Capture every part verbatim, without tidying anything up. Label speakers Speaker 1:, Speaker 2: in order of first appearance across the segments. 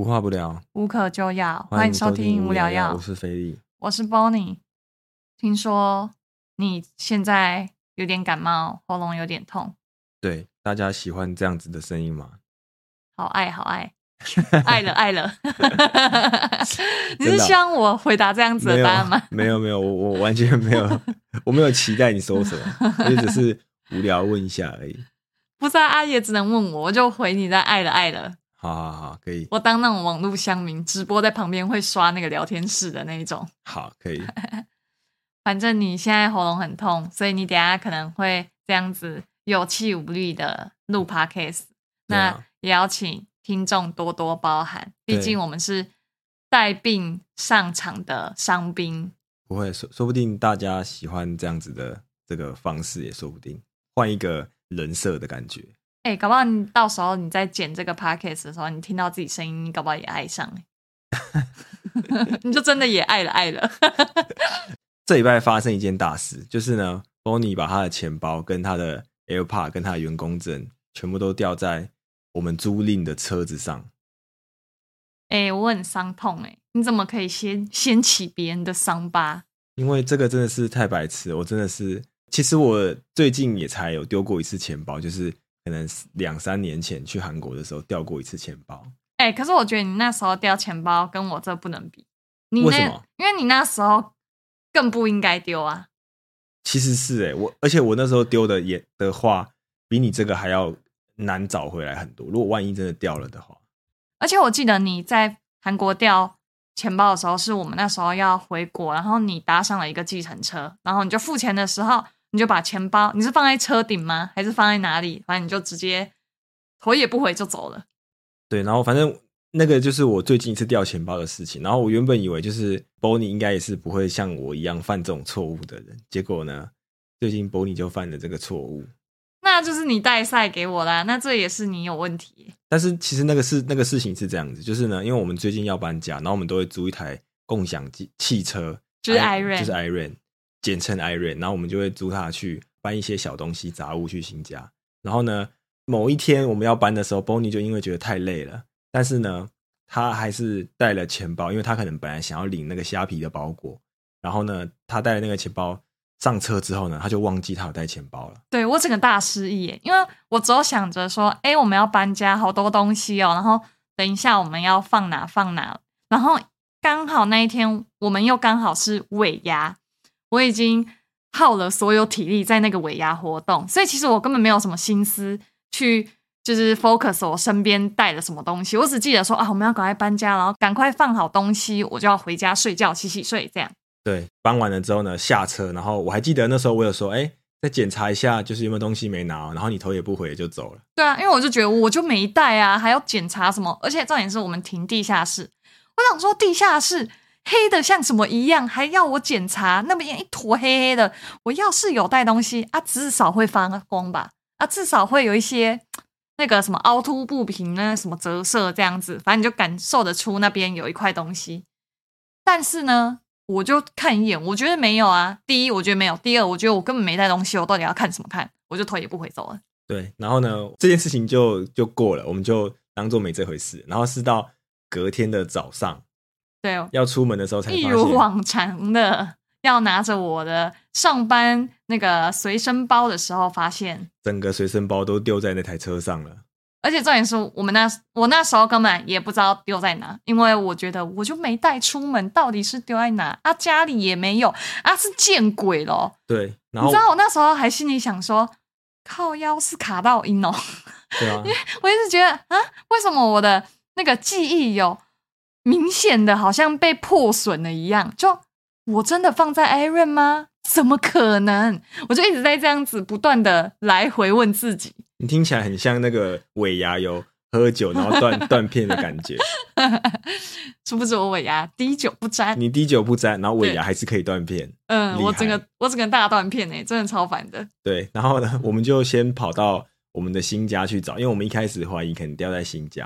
Speaker 1: 无话不聊，
Speaker 2: 无可救药。欢迎收听无聊药，
Speaker 1: 我是菲力，
Speaker 2: 我是 Bonnie。听说你现在有点感冒，喉咙有点痛。
Speaker 1: 对，大家喜欢这样子的声音吗？
Speaker 2: 好爱好爱爱了爱了你是希望我回答这样子的答案吗？
Speaker 1: 没有没有，我我完全没有我没有期待你说什么，我就只是无聊问一下而已。
Speaker 2: 不是啊，阿爷只能问我，我就回你在爱了爱了。
Speaker 1: 好好好，可以。
Speaker 2: 我当那种网络乡民，直播在旁边会刷那个聊天室的那一种。
Speaker 1: 好，可以。
Speaker 2: 反正你现在喉咙很痛，所以你等一下可能会这样子有气无力的录 podcast、啊、那也要请听众多多包涵，毕竟我们是带病上场的伤兵。
Speaker 1: 不会，说说不定大家喜欢这样子的这个方式也说不定，换一个人设的感觉。
Speaker 2: 哎、欸，搞不好你到时候你在剪这个 podcast 的时候，你听到自己声音，你搞不好也爱上、欸、你就真的也爱了爱了
Speaker 1: 这礼拜发生一件大事，就是呢 Bonnie 把他的钱包跟他的 AirPod 跟他的员工证全部都掉在我们租赁的车子上。
Speaker 2: 哎、欸，我很伤痛哎、欸，你怎么可以先掀起别人的伤疤？
Speaker 1: 因为这个真的是太白痴，我真的是，其实我最近也才有丢过一次钱包，就是可能两三年前去韩国的时候掉过一次钱包。
Speaker 2: 哎、欸，可是我觉得你那时候掉钱包跟我这不能比。你
Speaker 1: 为什么？
Speaker 2: 因为你那时候更不应该丢啊。
Speaker 1: 其实是哎、欸，我而且我那时候丢的也的话，比你这个还要难找回来很多。如果万一真的掉了的话，
Speaker 2: 而且我记得你在韩国掉钱包的时候，是我们那时候要回国，然后你搭上了一个计程车，然后你就付钱的时候，你就把钱包，你是放在车顶吗？还是放在哪里？反正你就直接头也不回就走了。
Speaker 1: 对，然后反正那个就是我最近一次掉钱包的事情。然后我原本以为就是 Bonnie 应该也是不会像我一样犯这种错误的人，结果呢，最近 Bonnie 就犯了这个错误。
Speaker 2: 那就是你带赛给我啦，那这也是你有问题。
Speaker 1: 但是其实那个事那个事情是这样子，就是呢，因为我们最近要搬家，然后我们都会租一台共享汽车，
Speaker 2: 就是 Iron，
Speaker 1: 就是 Iron， 简称 Iron， 然后我们就会租它去搬一些小东西杂物去新家。然后呢，某一天我们要搬的时候 Bonnie 就因为觉得太累了，但是呢他还是带了钱包，因为他可能本来想要领那个虾皮的包裹，然后呢他带了那个钱包上车之后呢，他就忘记他有带钱包了。
Speaker 2: 对，我整个大失忆耶，因为我只有想着说，哎，我们要搬家，好多东西哦，然后等一下我们要放哪放哪，然后刚好那一天我们又刚好是尾牙，我已经耗了所有体力在那个尾牙活动，所以其实我根本没有什么心思去就是 focus 我身边带了什么东西，我只记得说啊，我们要赶快搬家，然后赶快放好东西，我就要回家睡觉洗洗睡这样。
Speaker 1: 对，搬完了之后呢，下车，然后我还记得那时候我有说，哎，再检查一下，就是有没有东西没拿，然后你头也不回就走了。
Speaker 2: 对啊，因为我就觉得我就没带啊，还要检查什么？而且重点是我们停地下室，我想说地下室黑的像什么一样，还要我检查，那边一坨黑黑的，我要是有带东西啊，至少会发光吧？啊，至少会有一些那个什么凹凸不平呢，什么折射这样子，反正你就感受得出那边有一块东西。但是呢，我就看一眼，我觉得没有啊。第一，我觉得没有；第二，我觉得我根本没带东西，我到底要看什么看？我就头也不回走了。
Speaker 1: 对，然后呢，这件事情就就过了，我们就当做没这回事。然后是到隔天的早上，
Speaker 2: 对，
Speaker 1: 要出门的时候才发现，
Speaker 2: 一如往常的要拿着我的上班那个随身包的时候，发现
Speaker 1: 整个随身包都丢在那台车上了。
Speaker 2: 而且重点是我们那我那时候根本也不知道丢在哪，因为我觉得我就没带出门，到底是丢在哪啊？家里也没有啊，是见鬼了。
Speaker 1: 对，然后
Speaker 2: 你知道我那时候还心里想说，靠腰是卡到音哦。
Speaker 1: 对啊，
Speaker 2: 因为我一直觉得啊，为什么我的那个记忆有明显的好像被破损了一样？就我真的放在 Iron 吗？怎么可能？我就一直在这样子不断的来回问自己。
Speaker 1: 你听起来很像那个尾牙有喝酒然后断断片的感觉。
Speaker 2: 殊不知我尾牙滴酒不沾，
Speaker 1: 你滴酒不沾，然后尾牙还是可以断片。
Speaker 2: 嗯，我整个我整个大断片欸，真的超烦的。
Speaker 1: 对，然后呢，我们就先跑到我们的新家去找，因为我们一开始怀疑可能掉在新家。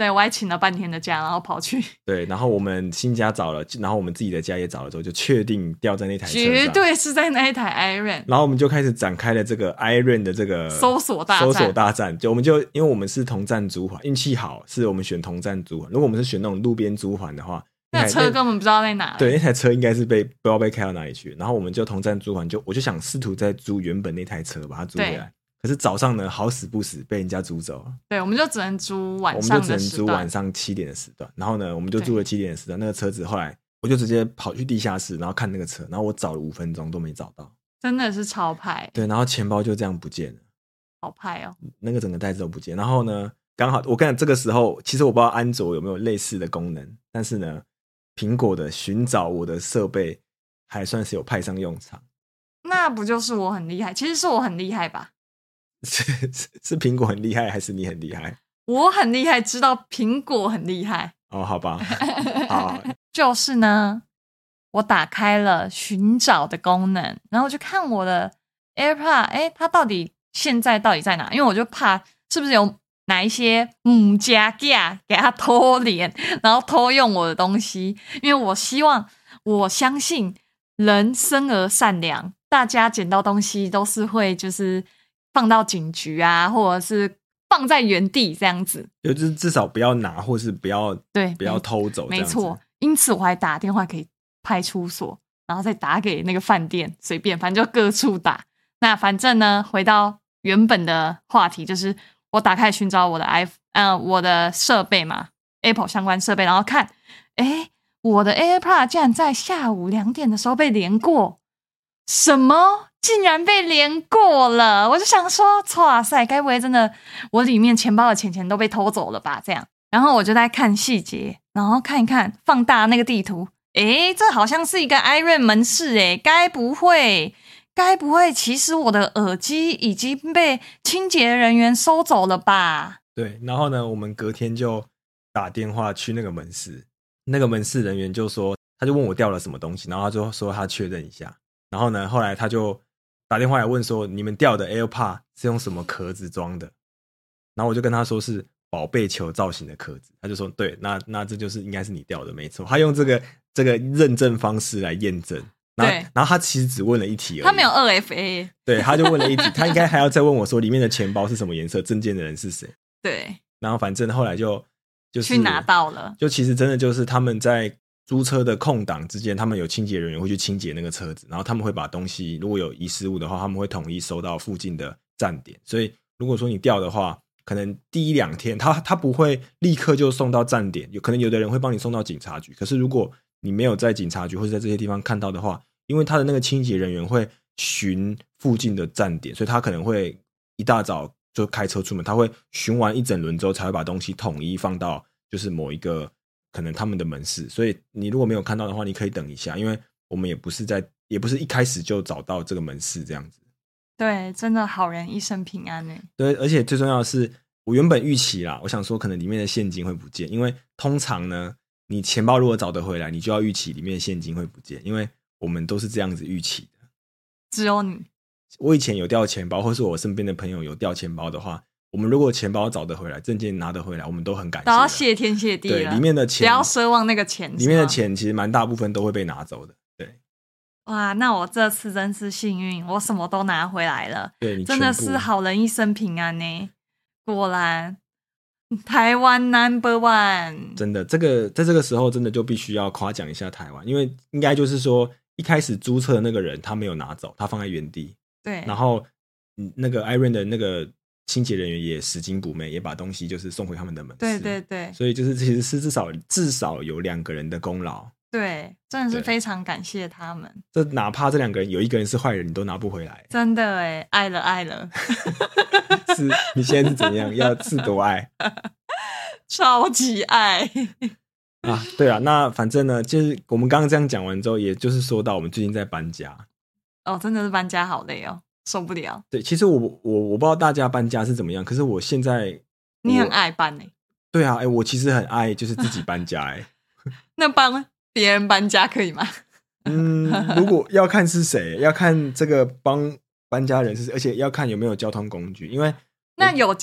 Speaker 2: 对，我还请了半天的假，然后跑去。
Speaker 1: 对，然后我们新家找了，然后我们自己的家也找了之后，就确定掉在那台车上，
Speaker 2: 绝对是在那一台 Iron。
Speaker 1: 然后我们就开始展开了这个 Iron 的这个
Speaker 2: 搜索大战。
Speaker 1: 搜索大战，就我们就因为我们是同站租还，运气好是我们选同站租还。如果我们是选那种路边租还的话，
Speaker 2: 那车根本不知道在哪。
Speaker 1: 对，那台车应该是被不知道被开到哪里去。然后我们就同站租还，就我就想试图再租原本那台车把它租回来。可是早上呢，好死不死被人家租走了。
Speaker 2: 对，我们就只能租晚上的时段，
Speaker 1: 我们就只能租晚上七点的时段。然后呢，我们就租了七点的时段。那个车子后来我就直接跑去地下室，然后看那个车，然后我找了五分钟都没找到，
Speaker 2: 真的是超派。
Speaker 1: 对，然后钱包就这样不见了，
Speaker 2: 好派哦。
Speaker 1: 那个整个袋子都不见。然后呢，刚好我跟你讲，这个时候其实我不知道安卓有没有类似的功能，但是呢，苹果的寻找我的设备还算是有派上用场。
Speaker 2: 那不就是我很厉害？其实是我很厉害吧。
Speaker 1: 是是是苹果很厉害，还是你很厉害？
Speaker 2: 我很厉害，知道苹果很厉害。
Speaker 1: 哦，好吧，好，
Speaker 2: 就是呢，我打开了寻找的功能，然后就看我的 AirPod， 哎，它到底现在到底在哪？因为我就怕是不是有哪一些母家架给它偷连，然后偷用我的东西。因为我希望，我相信人生而善良，大家捡到东西都是会就是放到警局啊，或者是放在原地这样子，
Speaker 1: 就是至少不要拿，或是不要
Speaker 2: 对
Speaker 1: 不要偷走。
Speaker 2: 没错，因此我还打电话给派出所，然后再打给那个饭店，随便反正就各处打。那反正呢，回到原本的话题，就是我打开寻找我的 iPhone， 呃，我的设备嘛 ，Apple 相关设备，然后看，哎，我的 AirPod 竟然在下午两点的时候被连过，什么？竟然被连过了，我就想说，哇塞，该不会真的我里面钱包的钱钱都被偷走了吧？这样，然后我就在看细节，然后看一看，放大那个地图，诶，这好像是一个 Iron 门市，诶，该不会，该不会，其实我的耳机已经被清洁人员收走了吧？
Speaker 1: 对，然后呢，我们隔天就打电话去那个门市，那个门市人员就说，他就问我掉了什么东西，然后他就说他确认一下，然后呢，后来他就打电话来问说，你们掉的 AirPod 是用什么壳子装的？然后我就跟他说是宝贝球造型的壳子，他就说对，那那这就是应该是你掉的，没错。他用这个这个认证方式来验证，然后然后他其实只问了一题而已，
Speaker 2: 他没有 二 F A，
Speaker 1: 对，他就问了一题，他应该还要再问我说里面的钱包是什么颜色，证件的人是谁？
Speaker 2: 对，
Speaker 1: 然后反正后来就就是
Speaker 2: 去拿到了，
Speaker 1: 就其实真的就是他们在租车的空档之间，他们有清洁人员会去清洁那个车子，然后他们会把东西如果有遗失物的话，他们会统一收到附近的站点。所以如果说你掉的话，可能第一两天他他不会立刻就送到站点，有可能有的人会帮你送到警察局。可是如果你没有在警察局或者在这些地方看到的话，因为他的那个清洁人员会巡附近的站点，所以他可能会一大早就开车出门，他会巡完一整轮之后才会把东西统一放到就是某一个可能他们的门市。所以你如果没有看到的话，你可以等一下，因为我们也不是在也不是一开始就找到这个门市这样子。
Speaker 2: 对，真的好人一生平安耶。
Speaker 1: 对，而且最重要的是我原本预期啦，我想说可能里面的现金会不见，因为通常呢你钱包如果找得回来，你就要预期里面的现金会不见，因为我们都是这样子预期的。
Speaker 2: 只有你，
Speaker 1: 我以前有掉钱包，或是我身边的朋友有掉钱包的话，我们如果钱包找得回来，证件拿得回来，我们都很感谢，
Speaker 2: 都要谢天谢地了。
Speaker 1: 对，里面的钱
Speaker 2: 不要奢望那个钱，
Speaker 1: 里面的钱其实蛮大部分都会被拿走的。对，
Speaker 2: 哇，那我这次真是幸运，我什么都拿回来了。
Speaker 1: 对，你
Speaker 2: 真的是好人一生平安呢。果然，台湾 number one，
Speaker 1: 真的，这个在这个时候真的就必须要夸奖一下台湾，因为应该就是说一开始租车的那个人他没有拿走，他放在原地。
Speaker 2: 对，
Speaker 1: 然后那个 Iron 的那个清洁人员也拾金不昧，也把东西就是送回他们的门市。
Speaker 2: 对对对，
Speaker 1: 所以就是其实是至少至少有两个人的功劳。
Speaker 2: 对，真的是非常感谢他们。
Speaker 1: 这哪怕这两个人有一个人是坏人，你都拿不回来。
Speaker 2: 真的哎，爱了爱了。
Speaker 1: 是你现在是怎样？要是多爱？
Speaker 2: 超级爱
Speaker 1: 啊！对啊，那反正呢，就是我们刚刚这样讲完之后，也就是说到我们最近在搬家。
Speaker 2: 哦，真的是搬家好累哦，受不了。
Speaker 1: 对，其实我我我不知道大家搬家是怎么样，可是我现在
Speaker 2: 你很爱搬哎。
Speaker 1: 对啊，哎，我其实很爱就是自己搬家哎。
Speaker 2: 那帮别人搬家可以吗？
Speaker 1: 嗯，如果要看是谁，要看这个帮搬家人是谁，而且要看有没有交通工具，因为
Speaker 2: 那有交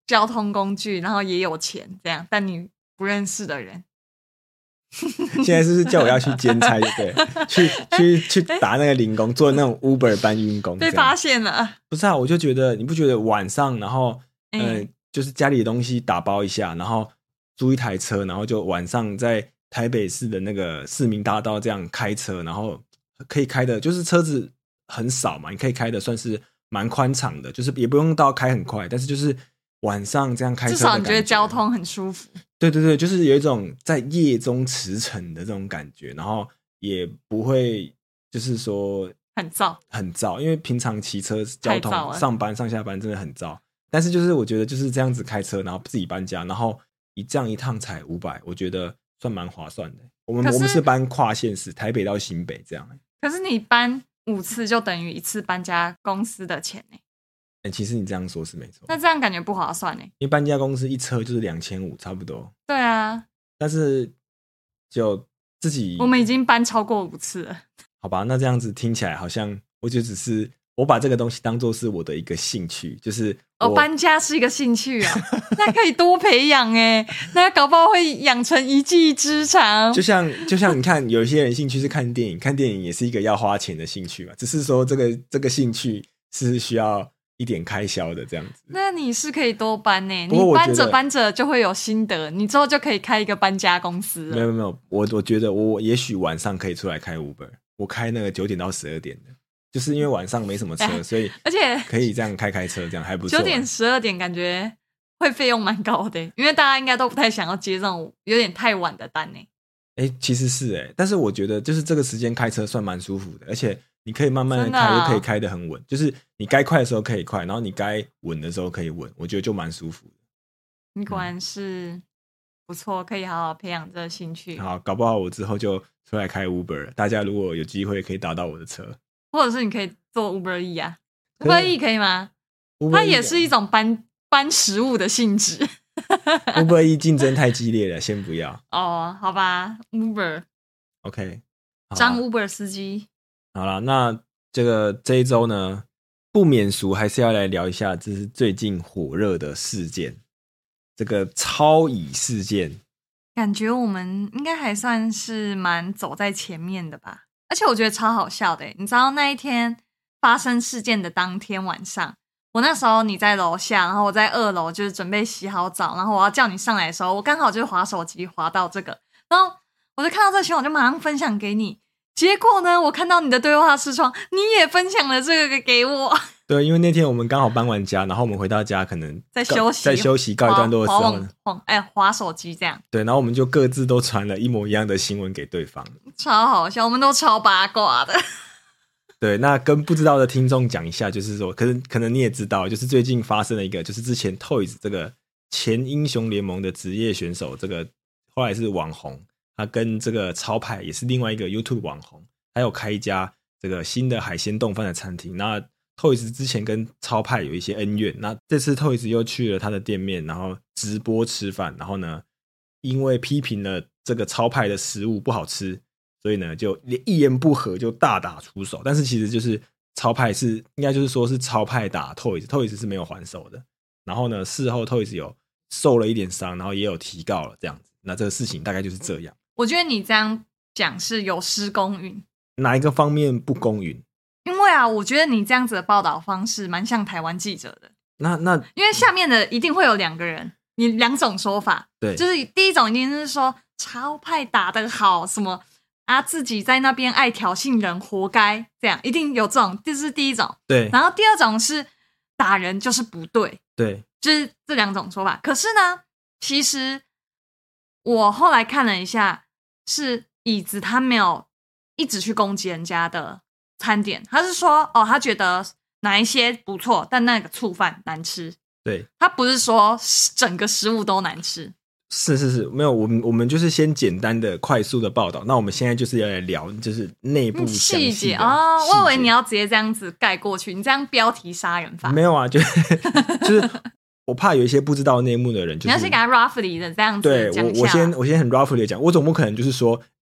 Speaker 2: 交通工具，然后也有钱这样，但你不认识的人。
Speaker 1: 现在是不是叫我要去兼差，对不对？去去去打那个零工，做那种 Uber 搬运工，
Speaker 2: 被发现了。
Speaker 1: 不是啊，我就觉得你不觉得晚上，然后呃、
Speaker 2: 嗯，
Speaker 1: 就是家里的东西打包一下，然后租一台车，然后就晚上在台北市的那个市民大道这样开车，然后可以开的，就是车子很少嘛，你可以开的算是蛮宽敞的，就是也不用到开很快，但是就是晚上这样开车的感觉，
Speaker 2: 至少你觉得交通很舒服。
Speaker 1: 对对对，就是有一种在夜中驰骋的这种感觉，然后也不会就是说
Speaker 2: 很燥
Speaker 1: 很燥，因为平常骑车交通
Speaker 2: 太燥了
Speaker 1: 上班上下班真的很燥，但是就是我觉得就是这样子开车，然后自己搬家，然后一这样一趟才五百，我觉得算蛮划算的。我们
Speaker 2: 可是
Speaker 1: 我们是搬跨县市，台北到新北这样。
Speaker 2: 可是你搬五次就等于一次搬家公司的钱呢、
Speaker 1: 欸，其实你这样说是没错，
Speaker 2: 那这样感觉不划算呢、
Speaker 1: 因为搬家公司一车就是两千五差不多。
Speaker 2: 对啊，
Speaker 1: 但是就自己
Speaker 2: 我们已经搬超过五次了。
Speaker 1: 好吧，那这样子听起来好像我就只是我把这个东西当做是我的一个兴趣，就是
Speaker 2: 哦，搬家是一个兴趣啊，那可以多培养哎，那搞不好会养成一技之长。
Speaker 1: 就像就像你看，有一些人兴趣是看电影，看电影也是一个要花钱的兴趣嘛，只是说这个这个兴趣是需要一点开销的这样子。
Speaker 2: 那你是可以多搬呢，
Speaker 1: 不过我觉得
Speaker 2: 你搬着搬着就会有心得，你之后就可以开一个搬家公司了。
Speaker 1: 没有没有，我我觉得我也许晚上可以出来开 Uber， 我开那个九点到十二点的。就是因为晚上没什么车，
Speaker 2: 哎、
Speaker 1: 所以
Speaker 2: 而且
Speaker 1: 可以这样开开车，这样还不错。
Speaker 2: 九点十二点感觉会费用蛮高的，因为大家应该都不太想要接这种有点太晚的单呢。
Speaker 1: 哎，其实是哎，但是我觉得就是这个时间开车算蛮舒服的，而且你可以慢慢的开，
Speaker 2: 真的哦
Speaker 1: 又可以开得很稳。就是你该快的时候可以快，然后你该稳的时候可以稳，我觉得就蛮舒服的。
Speaker 2: 你果然是不错，可以好好培养这个兴趣。
Speaker 1: 好，搞不好我之后就出来开 Uber 了，大家如果有机会可以打到我的车。
Speaker 2: 或者是你可以做 Uber E 啊
Speaker 1: 可是
Speaker 2: ，Uber E 可以吗？
Speaker 1: Uber
Speaker 2: 它
Speaker 1: E
Speaker 2: 也是一种搬搬食物的性质。
Speaker 1: Uber E 竞争太激烈了，先不要。
Speaker 2: 哦，好吧 ，Uber
Speaker 1: OK， 好啊
Speaker 2: 张 Uber 司机。
Speaker 1: 好了，那这个这一周呢，不免俗还是要来聊一下，这是最近火热的事件，这个超乙事件。
Speaker 2: 感觉我们应该还算是蛮走在前面的吧。而且我觉得超好笑的，你知道那一天发生事件的当天晚上，我那时候你在楼下，然后我在二楼，就是准备洗好澡，然后我要叫你上来的时候，我刚好就是滑手机滑到这个，然后我就看到这新闻，我就马上分享给你。结果呢，我看到你的对话视窗，你也分享了这个给我。
Speaker 1: 对，因为那天我们刚好搬完家，然后我们回到家，可能
Speaker 2: 在休息，
Speaker 1: 在休息告一段落的时候呢，
Speaker 2: 晃哎滑手机这样。
Speaker 1: 对，然后我们就各自都传了一模一样的新闻给对方，
Speaker 2: 超好笑，我们都超八卦的。
Speaker 1: 对，那跟不知道的听众讲一下，就是说，可能可能你也知道，就是最近发生了一个，就是之前 Toys 这个前英雄联盟的职业选手，这个后来是网红，他跟这个超派也是另外一个 YouTube 网红，他有开一家这个新的海鲜冻饭的餐厅。那 Toys 之前跟超派有一些恩怨，那这次 Toys 又去了他的店面，然后直播吃饭，然后呢，因为批评了这个超派的食物不好吃，所以呢就一言不合就大打出手。但是其实就是超派是应该就是说是超派打 Toys，Toys 是没有还手的。然后呢，事后 Toys 有受了一点伤，然后也有提告了这样子。那这个事情大概就是这样。
Speaker 2: 我觉得你这样讲是有失公允。
Speaker 1: 哪一个方面不公允？
Speaker 2: 因为啊，我觉得你这样子的报道方式蛮像台湾记者的。
Speaker 1: 那那
Speaker 2: 因为下面的一定会有两个人，你两种说法。
Speaker 1: 对，
Speaker 2: 就是第一种一定是说超派打得好，什么啊自己在那边爱挑衅人，活该，这样一定有这种，这是第一种。
Speaker 1: 对，
Speaker 2: 然后第二种是打人就是不对，
Speaker 1: 对，
Speaker 2: 就是这两种说法。可是呢，其实我后来看了一下，是椅子他没有一直去攻击人家的餐点，他是说哦，他觉得哪一些不错，但那个醋饭难吃。
Speaker 1: 对，
Speaker 2: 他不是说整个食物都难吃。
Speaker 1: 是是是，没有，我们我们就是先简单的、快速的报道。那我们现在就是要来聊，就是内部
Speaker 2: 细节
Speaker 1: 哦。
Speaker 2: 哦，我以为你要直接这样子盖过去，你这样标题杀人法。
Speaker 1: 没有啊，就就是我怕有一些不知道内幕的人，就是
Speaker 2: 你要先给他 roughly 的这样子
Speaker 1: 对
Speaker 2: 讲一下。
Speaker 1: 我我先我先很 roughly 的讲，我总不可能就是说，哎，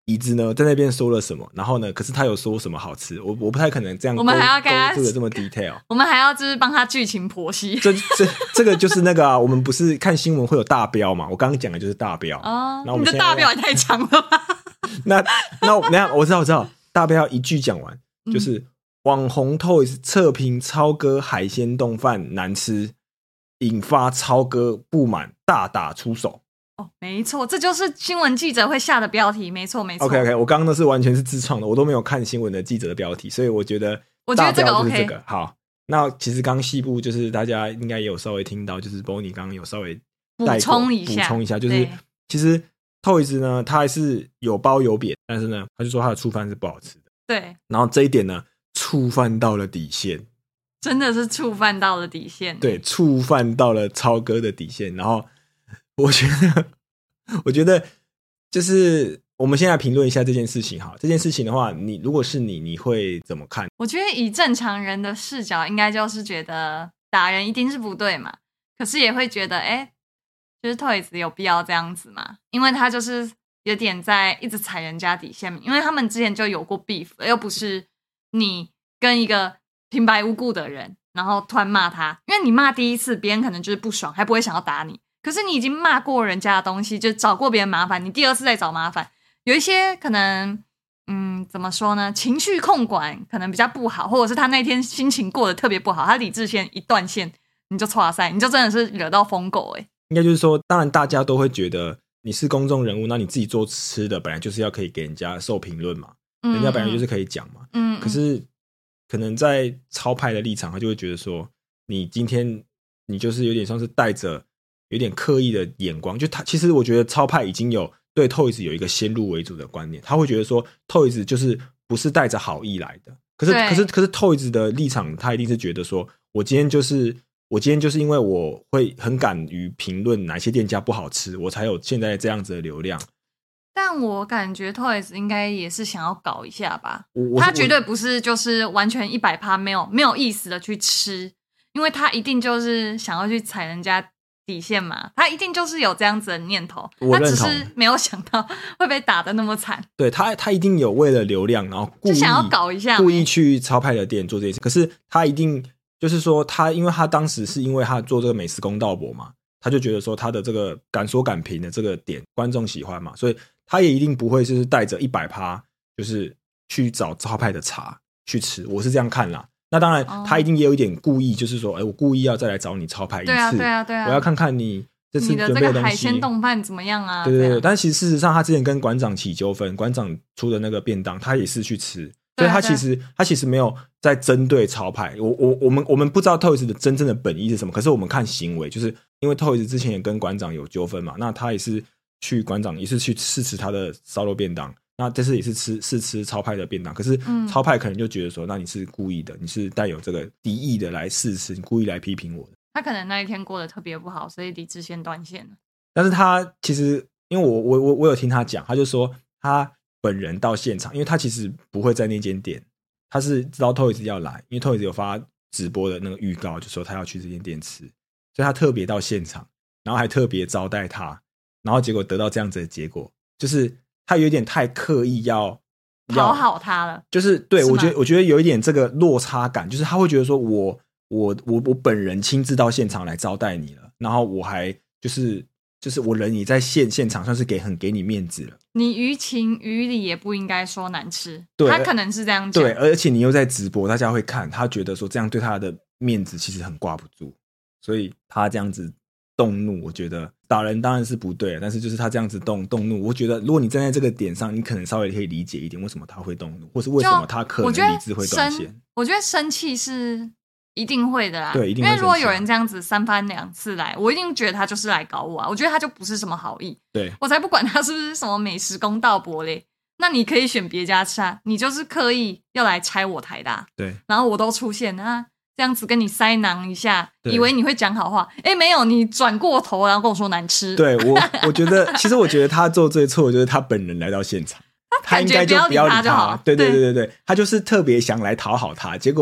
Speaker 1: 椅子呢在那边说了什么，然后呢可是他有说什么好吃，我我不太可能这样
Speaker 2: 我们还要跟他
Speaker 1: 这个这么 detail，
Speaker 2: 我们还要就是帮他剧情剖析。
Speaker 1: 这这这个就是那个啊，我们不是看新闻会有大标嘛？我刚刚讲的就是大标
Speaker 2: 哦，
Speaker 1: 然后我们
Speaker 2: 你的大标也太长了吧？
Speaker 1: 那那我那我知道我知道，大标一句讲完，
Speaker 2: 嗯、
Speaker 1: 就是网红 Toys 测评超哥海鲜冻饭难吃，引发超哥不满，大打出手。
Speaker 2: 哦，没错，这就是新闻记者会下的标题，没错没错。
Speaker 1: OK OK， 我刚刚那是完全是自创的，我都没有看新闻的记者的标题，所以我觉得
Speaker 2: 我觉得这个 OK。
Speaker 1: 这个好，那其实刚刚细部就是大家应该也有稍微听到，就是 Bonnie 刚刚有稍微
Speaker 2: 补充一下，
Speaker 1: 补充一下，就是其实 Toys 呢，它还是有褒有贬，但是呢，他就说它的醋饭是不好吃的。
Speaker 2: 对，
Speaker 1: 然后这一点呢，触犯到了底线，
Speaker 2: 真的是触犯到了底线。
Speaker 1: 对，触犯到了超哥的底线。然后我觉得，我觉得就是我们现在评论一下这件事情哈。这件事情的话，你如果是你，你会怎么看？
Speaker 2: 我觉得以正常人的视角，应该就是觉得打人一定是不对嘛。可是也会觉得，哎，就是 Toys 有必要这样子嘛？因为他就是有点在一直踩人家底线，因为他们之前就有过 beef， 又不是你跟一个平白无故的人，然后突然骂他，因为你骂第一次，别人可能就是不爽，还不会想要打你。可是你已经骂过人家的东西，就找过别人麻烦，你第二次再找麻烦，有一些可能，嗯，怎么说呢？情绪控管可能比较不好，或者是他那天心情过得特别不好，他理智线一断线，你就剉赛，你就真的是惹到疯狗哎、欸。
Speaker 1: 应该就是说，当然大家都会觉得你是公众人物，那你自己做吃的本来就是要可以给人家受评论嘛，嗯嗯人家本来就是可以讲嘛。嗯, 嗯，可是可能在超派的立场，他就会觉得说，你今天你就是有点像是带着有点刻意的眼光，就他其实我觉得超派已经有对 Toys 有一个先入为主的观念，他会觉得说 Toys 就是不是带着好意来的。可是可是可是 Toys 的立场，他一定是觉得说，我今天就是我今天就是因为我会很敢于评论哪些店家不好吃，我才有现在这样子的流量。
Speaker 2: 但我感觉 Toys 应该也是想要搞一下吧，
Speaker 1: 我
Speaker 2: 他绝对不是就是完全一百趴没有没有意思的去吃，因为他一定就是想要去踩人家底线嘛，他一定就是有这样子的念头，他只是没有想到会被打得那么惨。
Speaker 1: 对，他他一定有为了流量，然后故意
Speaker 2: 就想要搞一下，
Speaker 1: 故意去超派的店做这件事。可是他一定就是说他，因为他当时是因为他做这个美食公道伯嘛，他就觉得说他的这个敢说敢评的这个点观众喜欢嘛，所以他也一定不会就是带着一百趴就是去找超派的茶去吃，我是这样看啦。那当然他一定也有一点故意，就是说哎、欸，我故意要再来找你超派一次，
Speaker 2: 对啊对啊对啊，
Speaker 1: 我要看看你这次准备的东西，
Speaker 2: 你的这个海鲜冻饭怎么样啊？
Speaker 1: 对对对，但其实事实上他之前跟馆长起纠纷，馆长出的那个便当他也是去吃，所以他其实他其实没有在针对超派。我我我们我们不知道 Toys 的真正的本意是什么，可是我们看行为，就是因为 Toys 之前也跟馆长有纠纷嘛，那他也是去馆长也是去试吃他的烧肉便当，那这次也是吃试吃超派的便当，可是超派可能就觉得说，那你是故意的，你是带有这个敌意的来试吃，你故意来批评我的。
Speaker 2: 他可能那一天过得特别不好，所以理智线断线了。
Speaker 1: 但是他其实因为我我我我有听他讲，他就说他本人到现场，因为他其实不会在那间店，他是知道 Toys 要来，因为 Toys 有发直播的那个预告，就说他要去这间店吃，所以他特别到现场，然后还特别招待他，然后结果得到这样子的结果，就是他有点太刻意要
Speaker 2: 讨好他了，
Speaker 1: 就是对我觉得我觉得有一点这个落差感，就是他会觉得说我我我我本人亲自到现场来招待你了，然后我还就是就是我人也在现现场，算是给很给你面子了。
Speaker 2: 你于情于理也不应该说难吃，对，他可能是这样讲。
Speaker 1: 对，而且你又在直播，大家会看，他觉得说这样对他的面子其实很挂不住，所以他这样子动怒，我觉得打人当然是不对，但是就是他这样子动动怒，我觉得如果你站在这个点上，你可能稍微可以理解一点为什么他会动怒，或是为什么他可能理智会断线。
Speaker 2: 我觉得生气是一定会的啦，
Speaker 1: 对，一定会。
Speaker 2: 因为如果有人这样子三番两次来，我一定觉得他就是来搞我啊！我觉得他就不是什么好意，
Speaker 1: 对，
Speaker 2: 我才不管他是不是什么美食公道伯嘞。那你可以选别家吃啊，你就是刻意要来拆我台的、啊，
Speaker 1: 对。
Speaker 2: 然后我都出现啊，这样子跟你塞囊一下，以为你会讲好话，哎，没有，你转过头然后跟我说难吃。
Speaker 1: 对我，我觉得其实我觉得他做最错就是他本人来到现场，他应该就不要理他就好。对对对对对，他就是特别想来讨好他，结果。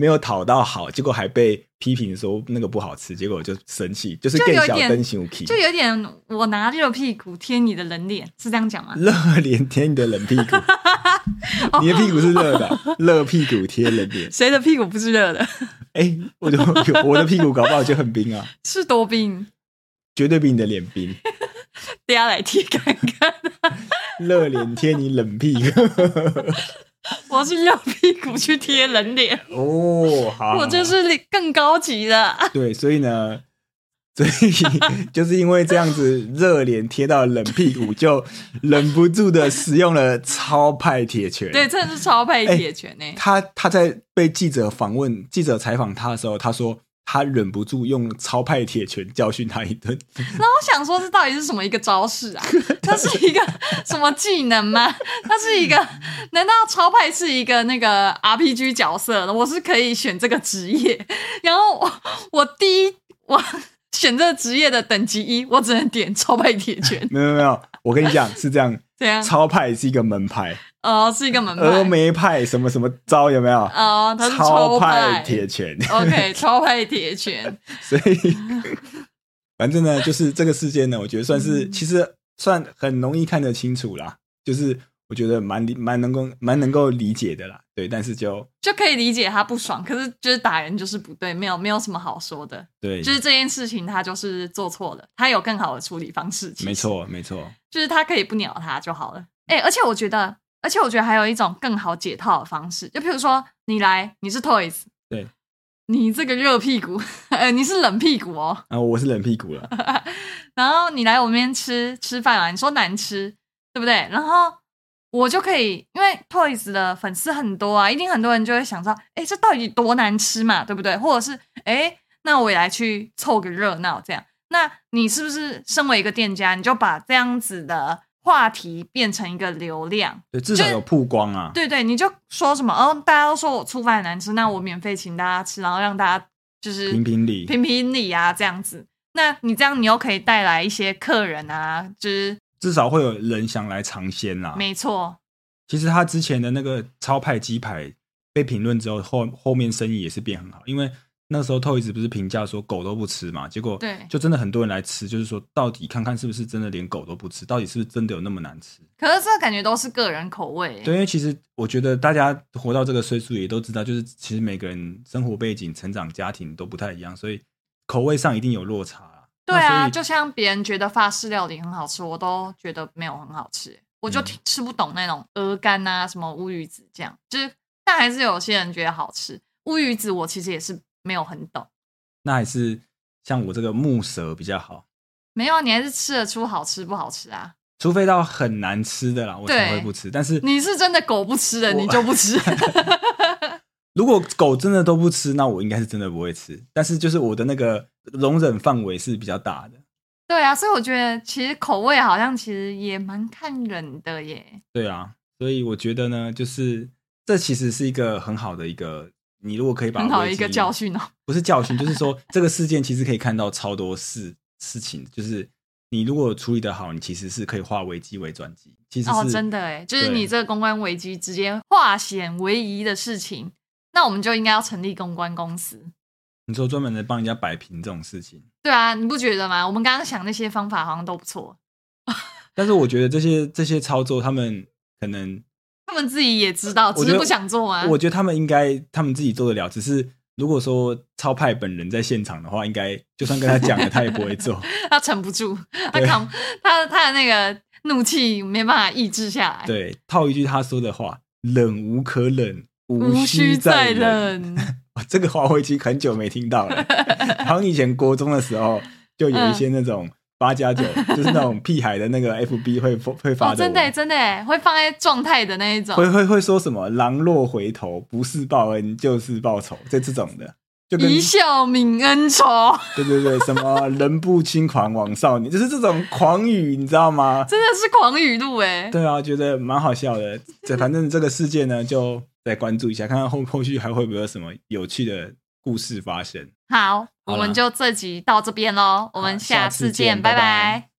Speaker 1: 没有讨到好，结果还被批评说那个不好吃，结果我就生气，就是更小灯生气，
Speaker 2: 就有点我拿热屁股贴你的冷脸，是这样讲吗？
Speaker 1: 热脸贴你的冷屁股，你的屁股是热的，热屁股贴冷脸，
Speaker 2: 谁的屁股不是热的？
Speaker 1: 哎、欸，我的我的屁股搞不好就很冰啊，
Speaker 2: 是多冰？
Speaker 1: 绝对比你的脸冰。
Speaker 2: 等一下来贴看看，
Speaker 1: 热脸贴你冷屁股。
Speaker 2: 我是热屁股去贴冷脸
Speaker 1: 哦，好，
Speaker 2: 我就是更高级的。
Speaker 1: 对，所以呢，所以就是因为这样子热脸贴到冷屁股，就忍不住的使用了超派铁拳。
Speaker 2: 对，真的是超派铁拳呢、欸。
Speaker 1: 他他在被记者访问、记者采访他的时候，他说他忍不住用超派铁拳教训他一顿。
Speaker 2: 那我想说，这到底是什么一个招式啊？它是一个什么技能吗？它是一个？难道超派是一个那个 R P G 角色？我是可以选这个职业，然后我我第一我选这个职业的等级一，我只能点超派铁拳。
Speaker 1: 没有没有，我跟你讲是这样，
Speaker 2: 怎样？
Speaker 1: 超派是一个门派。
Speaker 2: 哦，是一个门派，
Speaker 1: 峨眉派什么什么招有没有？
Speaker 2: 哦，他是
Speaker 1: 超
Speaker 2: 派
Speaker 1: 铁拳。
Speaker 2: OK， 超派铁拳。
Speaker 1: 所以，反正呢，就是这个事件呢，我觉得算是、嗯、其实算很容易看得清楚啦，就是我觉得蛮蛮能够蛮能够理解的啦。对，但是就
Speaker 2: 就可以理解他不爽，可是就是打人就是不对，没有没有什么好说的。
Speaker 1: 对，
Speaker 2: 就是这件事情他就是做错了，他有更好的处理方式。
Speaker 1: 没错，没错，
Speaker 2: 就是他可以不鸟他就好了。哎、欸，而且我觉得。而且我觉得还有一种更好解套的方式，就譬如说你来，你是 Toys，
Speaker 1: 对，
Speaker 2: 你这个热屁股，呃，你是冷屁股哦，
Speaker 1: 啊，我是冷屁股了。
Speaker 2: 然后你来我们这边吃吃饭嘛，你说难吃，对不对？然后我就可以，因为 Toys 的粉丝很多啊，一定很多人就会想说，哎，这到底多难吃嘛，对不对？或者是，哎，那我也来去凑个热闹，这样，那你是不是身为一个店家，你就把这样子的话题变成一个流量，
Speaker 1: 对，至少有曝光啊。
Speaker 2: 对对，你就说什么哦，大家都说我醋饭难吃，那我免费请大家吃，然后让大家就是
Speaker 1: 评评理，
Speaker 2: 评评理啊，这样子。那你这样，你又可以带来一些客人啊，就是
Speaker 1: 至少会有人想来尝鲜啦。
Speaker 2: 没错，
Speaker 1: 其实他之前的那个超派鸡排被评论之后，后后面生意也是变很好，因为那时候 Toys 不是评价说狗都不吃嘛，结果就真的很多人来吃，就是说到底看看是不是真的连狗都不吃，到底是不是真的有那么难吃？
Speaker 2: 可是这感觉都是个人口味。
Speaker 1: 对，因为其实我觉得大家活到这个岁数也都知道，就是其实每个人生活背景、成长家庭都不太一样，所以口味上一定有落差啦。
Speaker 2: 对啊，就像别人觉得法式料理很好吃，我都觉得没有很好吃，我就吃不懂那种鹅肝啊、什么乌鱼子这样，就是但还是有些人觉得好吃。乌鱼子我其实也是没有很懂，
Speaker 1: 那还是像我这个木蛇比较好。
Speaker 2: 没有啊，你还是吃得出好吃不好吃啊？
Speaker 1: 除非到很难吃的啦，我才会不吃。但是
Speaker 2: 你是真的狗不吃的，你就不吃。
Speaker 1: 如果狗真的都不吃，那我应该是真的不会吃。但是就是我的那个容忍范围是比较大的。
Speaker 2: 对啊，所以我觉得其实口味好像其实也蛮看人的耶。
Speaker 1: 对啊，所以我觉得呢，就是这其实是一个很好的一个，你如果可以把
Speaker 2: 很好的一个教训哦，
Speaker 1: 不是教训，就是说这个事件其实可以看到超多事事情，就是你如果处理得好，你其实是可以化危机为转机。其实是
Speaker 2: 哦，真的哎，就是你这个公关危机直接化险为夷的事情，那我们就应该要成立公关公司。
Speaker 1: 你说专门的帮人家摆平这种事情，
Speaker 2: 对啊，你不觉得吗？我们刚刚想那些方法好像都不错，
Speaker 1: 但是我觉得这些这些操作，他们可能
Speaker 2: 他们自己也知道，只是不想做吗？
Speaker 1: 我觉得他们应该他们自己做得了，只是如果说超派本人在现场的话，应该就算跟他讲了，他也不会做，
Speaker 2: 他撑不住，他扛他他的那个怒气没办法抑制下来。
Speaker 1: 对，套一句他说的话：“忍无可忍，
Speaker 2: 无需再忍。”
Speaker 1: 这个话我已经很久没听到了。好像以前国中的时候，就有一些那种八加九，就是那种屁孩的那个 F B 会会发的、哦，
Speaker 2: 真的真的会放在状态的那一种，
Speaker 1: 会会会说什么“狼若回头，不是报恩就是报仇”这这种的，就跟
Speaker 2: 一笑泯恩仇。
Speaker 1: 对对对，什么人不轻狂枉少年，就是这种狂语，你知道吗？
Speaker 2: 真的是狂语录哎。
Speaker 1: 对啊，觉得蛮好笑的。这反正这个事件呢，就再关注一下，看看后后续还会不会有什么有趣的故事发生。
Speaker 2: 好，我们就这集到这边咯，我们下次见，拜拜。